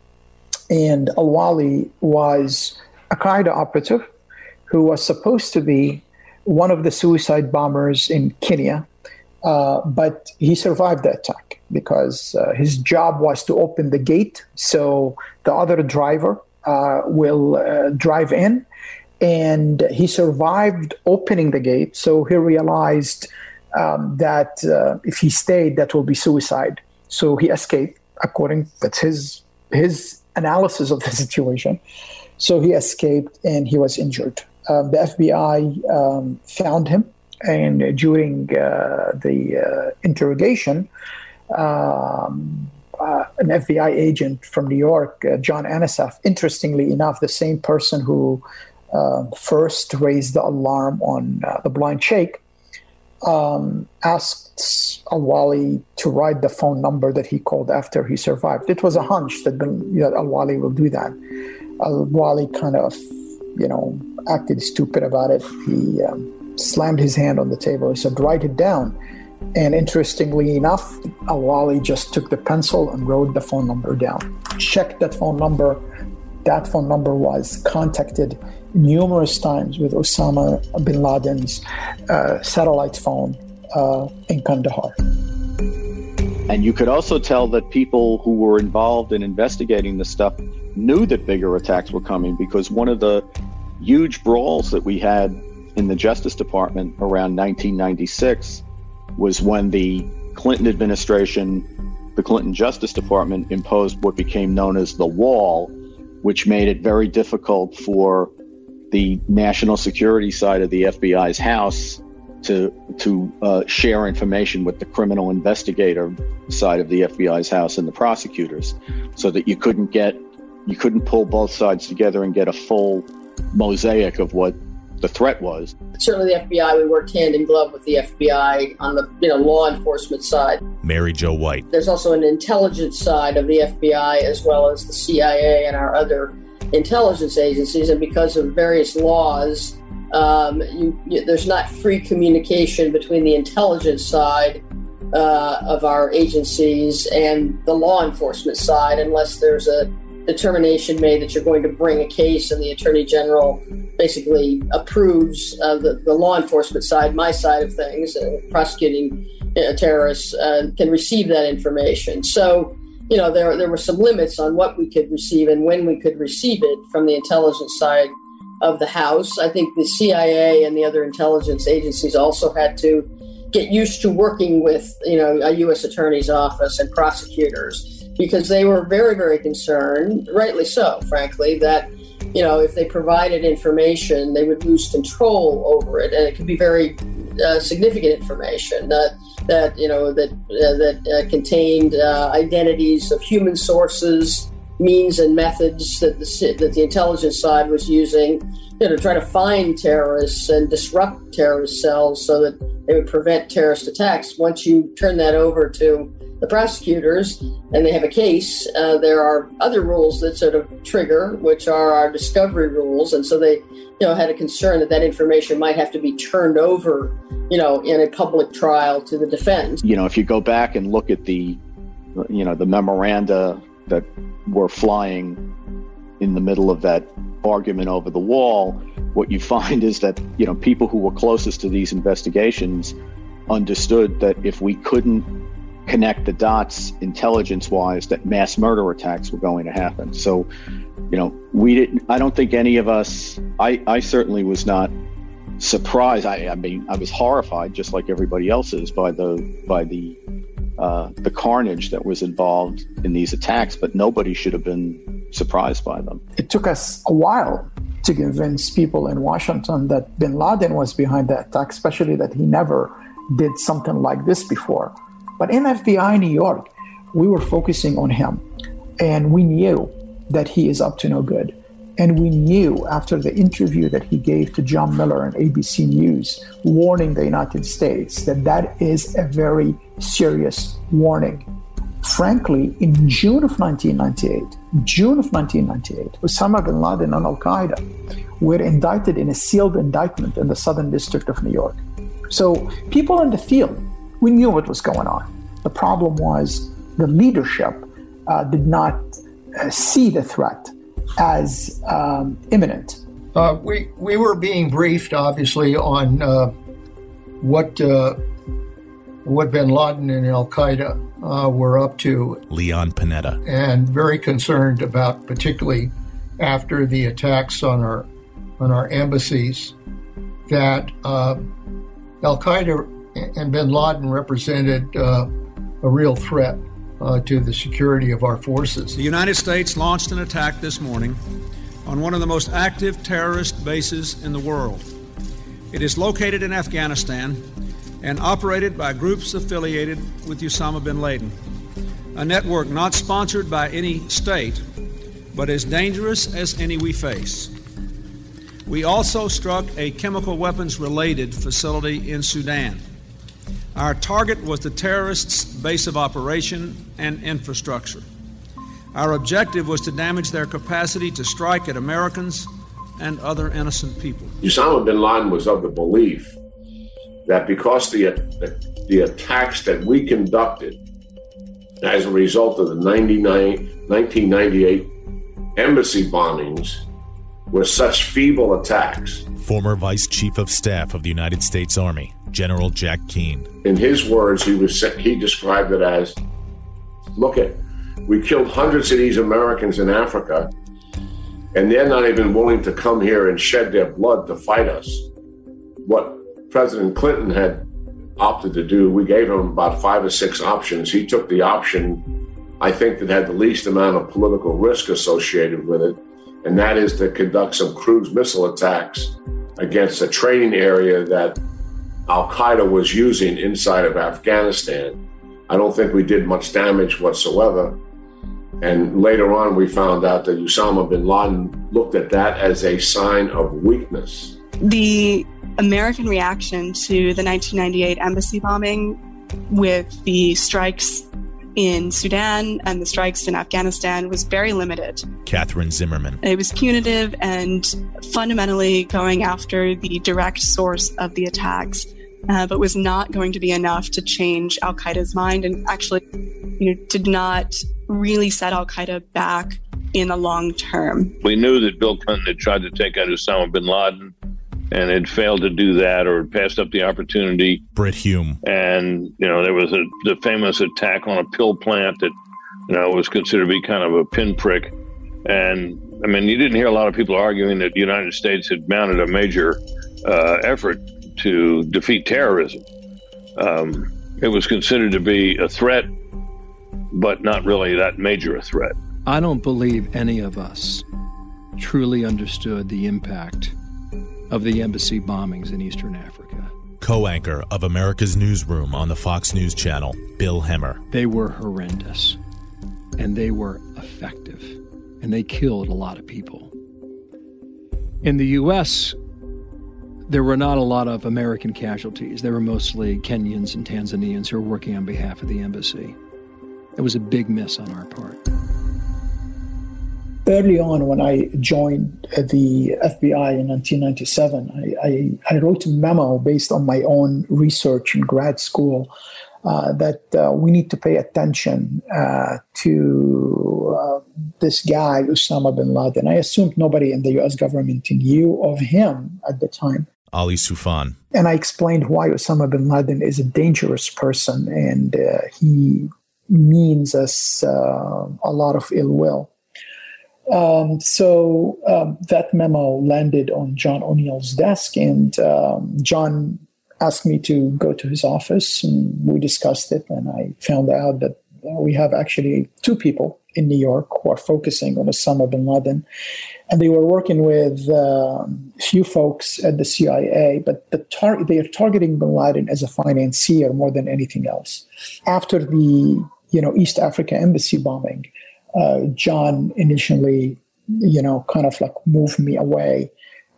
And Al-Wali was a Qaeda operative who was supposed to be one of the suicide bombers in Kenya, uh, but he survived the attack because uh, his job was to open the gate so the other driver uh, will uh, drive in. And he survived opening the gate, so he realized um, that uh, if he stayed, that will be suicide. So he escaped, according, that's his his analysis of the situation. So he escaped and he was injured. Uh, the F B I um, found him, and during uh, the uh, interrogation, um, uh, an F B I agent from New York, uh, John Anisaf, interestingly enough, the same person who uh, first raised the alarm on uh, the blind sheikh, um, asked Al-Wali to write the phone number that he called after he survived. It was a hunch that, that Al-Wali will do that. Al-Wali kind of, you know, acted stupid about it. He um, slammed his hand on the table. He said, write it down. And interestingly enough, Al-Wali just took the pencil and wrote the phone number down. Checked that phone number. That phone number was contacted numerous times with Osama bin Laden's uh, satellite phone uh, in Kandahar. And you could also tell that people who were involved in investigating this stuff knew that bigger attacks were coming, because one of the huge brawls that we had in the Justice Department around nineteen ninety-six was when the Clinton administration, the Clinton Justice Department, imposed what became known as the Wall, which made it very difficult for the national security side of the F B I's house to to uh, share information with the criminal investigator side of the F B I's house and the prosecutors, so that you couldn't get you couldn't pull both sides together and get a full mosaic of what the threat was. Certainly the F B I, we worked hand in glove with the F B I on the you know law enforcement side. Mary Jo White. There's also an intelligence side of the F B I, as well as the C I A and our other intelligence agencies, and because of various laws, um, you, you, there's not free communication between the intelligence side uh, of our agencies and the law enforcement side, unless there's a determination made that you're going to bring a case and the Attorney General basically approves uh, the, the law enforcement side, my side of things, uh, prosecuting uh, terrorists uh, can receive that information. So, you know, there there were some limits on what we could receive and when we could receive it from the intelligence side of the House. I think the C I A and the other intelligence agencies also had to get used to working with, you know, a U S attorney's office and prosecutors, because they were very, very concerned, rightly so, frankly, that, you know, if they provided information, they would lose control over it, and it could be very uh, significant information that, that you know, that uh, that uh, contained uh, identities of human sources, means and methods that the that the intelligence side was using, you know, to try to find terrorists and disrupt terrorist cells so that they would prevent terrorist attacks. Once you turn that over to the prosecutors and they have a case, uh, there are other rules that sort of trigger, which are our discovery rules. And so they, you know, had a concern that that information might have to be turned over, you know, in a public trial to the defense. You know, if you go back and look at the, you know, the memoranda that were flying in the middle of that argument over the wall, what you find is that, you know, people who were closest to these investigations understood that if we couldn't connect the dots intelligence-wise, that mass murder attacks were going to happen. So, you know, we didn't, I don't think any of us, I, I certainly was not surprised. I, I mean, I was horrified, just like everybody else is, by the, by the, uh, the carnage that was involved in these attacks, but nobody should have been surprised by them. It took us a while to convince people in Washington that bin Laden was behind the attack, especially that he never did something like this before. But in F B I New York, we were focusing on him, and we knew that he is up to no good. And we knew after the interview that he gave to John Miller and A B C News, warning the United States that that is a very serious warning. Frankly, in June of nineteen ninety-eight, June of nineteen ninety-eight, Osama bin Laden and Al-Qaeda were indicted in a sealed indictment in the Southern District of New York. So people in the field, we knew what was going on. The problem was the leadership uh, did not uh, see the threat as um, imminent. Uh, we we were being briefed, obviously, on uh, what uh, what bin Laden and Al-Qaeda uh, were up to. Leon Panetta. And very concerned about, particularly after the attacks on our on our embassies, that uh, Al-Qaeda and bin Laden represented uh, a real threat uh, to the security of our forces. The United States launched an attack this morning on one of the most active terrorist bases in the world. It is located in Afghanistan and operated by groups affiliated with Osama bin Laden, a network not sponsored by any state, but as dangerous as any we face. We also struck a chemical weapons-related facility in Sudan. Our target was the terrorists' base of operation and infrastructure. Our objective was to damage their capacity to strike at Americans and other innocent people. Osama bin Laden was of the belief that because the, the, the attacks that we conducted as a result of the nineteen ninety-eight embassy bombings were such feeble attacks. Former Vice Chief of Staff of the United States Army, General Jack Keane. In his words, he was he described it as, look at, we killed hundreds of these Americans in Africa, and they're not even willing to come here and shed their blood to fight us. What President Clinton had opted to do, we gave him about five or six options. He took the option, I think, that had the least amount of political risk associated with it, and that is to conduct some cruise missile attacks against a training area that Al-Qaeda was using inside of Afghanistan. I don't think we did much damage whatsoever. And later on, we found out that Osama bin Laden looked at that as a sign of weakness. The American reaction to the nineteen ninety-eight embassy bombing, with the strikes in Sudan and the strikes in Afghanistan, was very limited. Catherine Zimmerman. It was punitive and fundamentally going after the direct source of the attacks, uh, but was not going to be enough to change Al-Qaeda's mind, and actually, you know, did not really set Al-Qaeda back in the long term. We knew that Bill Clinton had tried to take out Osama bin Laden and had failed to do that, or passed up the opportunity. Britt Hume. And, you know, there was a, the famous attack on a pill plant that, you know, was considered to be kind of a pinprick. And, I mean, you didn't hear a lot of people arguing that the United States had mounted a major uh, effort to defeat terrorism. Um, it was considered to be a threat, but not really that major a threat. I don't believe any of us truly understood the impact of the embassy bombings in Eastern Africa. Co-anchor of America's Newsroom on the Fox News Channel, Bill Hemmer. They were horrendous, and they were effective, and they killed a lot of people. In the U S, there were not a lot of American casualties. There were mostly Kenyans and Tanzanians who were working on behalf of the embassy. It was a big miss on our part. Early on, when I joined the F B I in nineteen ninety-seven, I, I, I wrote a memo based on my own research in grad school uh, that uh, we need to pay attention uh, to uh, this guy, Osama bin Laden. I assumed nobody in the U S government knew of him at the time. Ali Soufan. And I explained why Osama bin Laden is a dangerous person, and uh, he means us uh, a lot of ill will. Um, so um, that memo landed on John O'Neill's desk, and um, John asked me to go to his office, and we discussed it, and I found out that uh, we have actually two people in New York who are focusing on Osama bin Laden, and they were working with um, a few folks at the C I A, but the tar- they are targeting bin Laden as a financier more than anything else. After the you know East Africa embassy bombing, Uh, John initially, you know, kind of like moved me away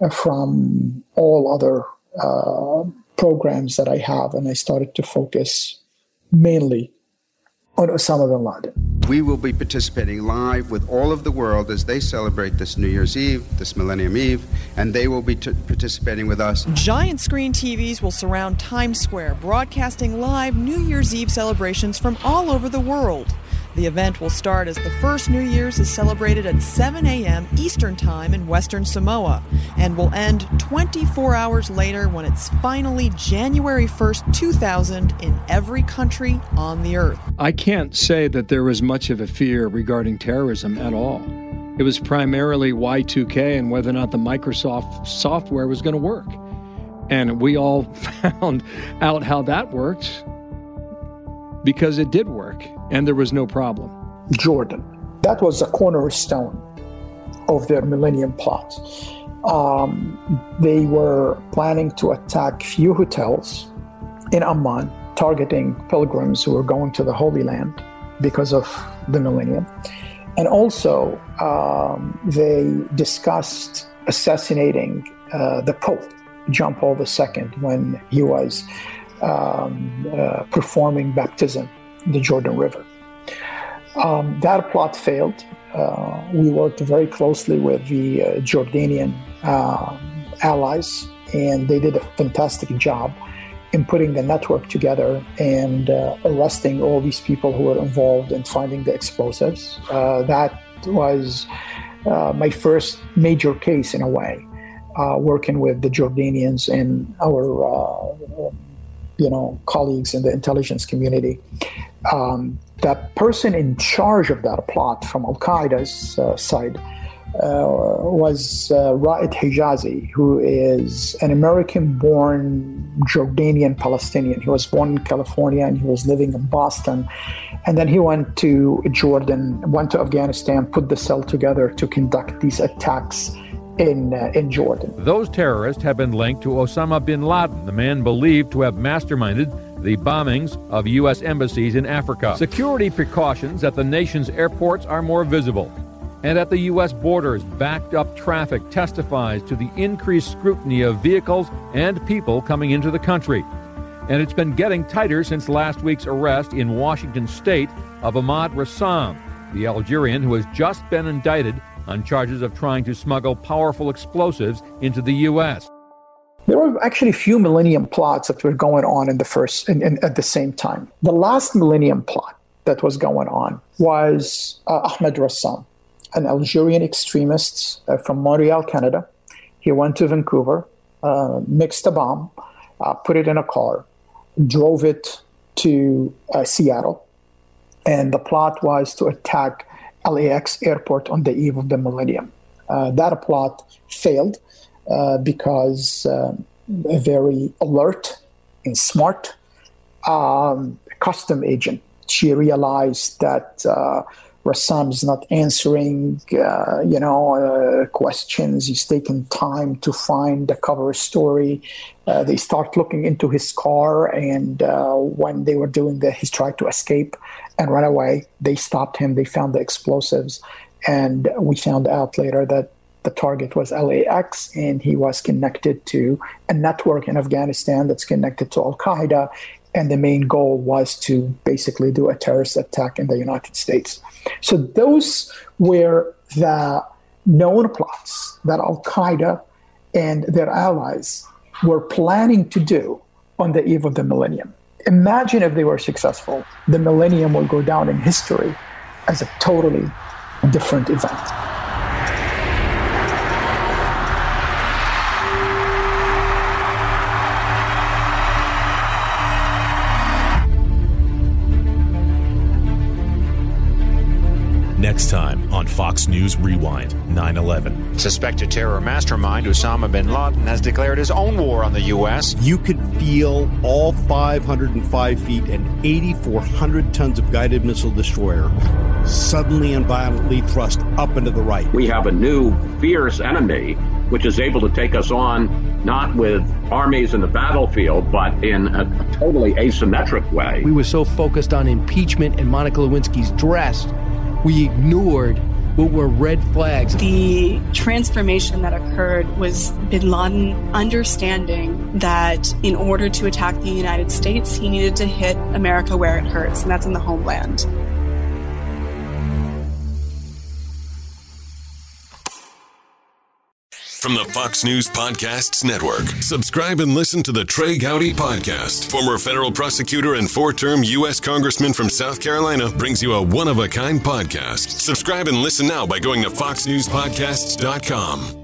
from all other uh, programs that I have, and I started to focus mainly on Osama bin Laden. We will be participating live with all of the world as they celebrate this New Year's Eve, this Millennium Eve, and they will be t- participating with us. Giant screen T Vs will surround Times Square, broadcasting live New Year's Eve celebrations from all over the world. The event will start as the first New Year's is celebrated at seven a.m. Eastern Time in Western Samoa, and will end twenty-four hours later when it's finally January first, two thousand in every country on the earth. I can't say that there was much of a fear regarding terrorism at all. It was primarily Y two K and whether or not the Microsoft software was going to work. And we all found out how that worked because it did work, and there was no problem. Jordan. That was the cornerstone of their Millennium Plot. Um, they were planning to attack few hotels in Amman, targeting pilgrims who were going to the Holy Land because of the Millennium. And also, um, they discussed assassinating uh, the Pope, John Paul the Second, when he was um, uh, performing baptism in the Jordan River. Um, that plot failed. Uh, we worked very closely with the uh, Jordanian uh, allies, and they did a fantastic job in putting the network together and uh, arresting all these people who were involved in finding the explosives. Uh, that was uh, my first major case, in a way, uh, working with the Jordanians and our, uh, you know, colleagues in the intelligence community. Um, the person in charge of that plot from Al-Qaeda's uh, side uh, was uh, Ra'id Hijazi, who is an American-born Jordanian Palestinian. He was born in California and he was living in Boston. And then he went to Jordan, went to Afghanistan, put the cell together to conduct these attacks in uh, in Jordan. Those terrorists have been linked to Osama bin Laden, the man believed to have masterminded the bombings of U S embassies in Africa. Security precautions at the nation's airports are more visible. And at the U S borders, backed-up traffic testifies to the increased scrutiny of vehicles and people coming into the country. And it's been getting tighter since last week's arrest in Washington state of Ahmad Rassam, the Algerian who has just been indicted on charges of trying to smuggle powerful explosives into the U S. There were actually a few Millennium Plots that were going on in the first, in, in, at the same time. The last Millennium Plot that was going on was uh, Ahmad Rassam, an Algerian extremist uh, from Montreal, Canada. He went to Vancouver, uh, mixed a bomb, uh, put it in a car, drove it to uh, Seattle, and the plot was to attack L A X airport on the eve of the Millennium. Uh, that plot failed uh, because uh, a very alert and smart um, custom agent, she realized that uh, Rassam is not answering, uh, you know, uh, questions. He's taking time to find the cover story. Uh, they start looking into his car, and uh, when they were doing that, he tried to escape and run away. They stopped him. They found the explosives, and we found out later that the target was L A X, and he was connected to a network in Afghanistan that's connected to Al-Qaeda, and the main goal was to basically do a terrorist attack in the United States. So those were the known plots that Al-Qaeda and their allies were planning to do on the eve of the Millennium. Imagine if they were successful. The Millennium will go down in history as a totally different event. Next time on Fox News Rewind, nine eleven. Suspected terror mastermind Osama bin Laden has declared his own war on the U S. You could feel all five hundred five feet and eighty-four hundred tons of guided missile destroyer suddenly and violently thrust up into the right. We have a new fierce enemy which is able to take us on not with armies in the battlefield, but in a, a totally asymmetric way. We were so focused on impeachment and Monica Lewinsky's dress, we ignored what were red flags. The transformation that occurred was bin Laden understanding that in order to attack the United States, he needed to hit America where it hurts, and that's in the homeland. From the Fox News Podcasts Network. Subscribe and listen to the Trey Gowdy Podcast. Former federal prosecutor and four-term U S Congressman from South Carolina brings you a one-of-a-kind podcast. Subscribe and listen now by going to fox news podcasts dot com.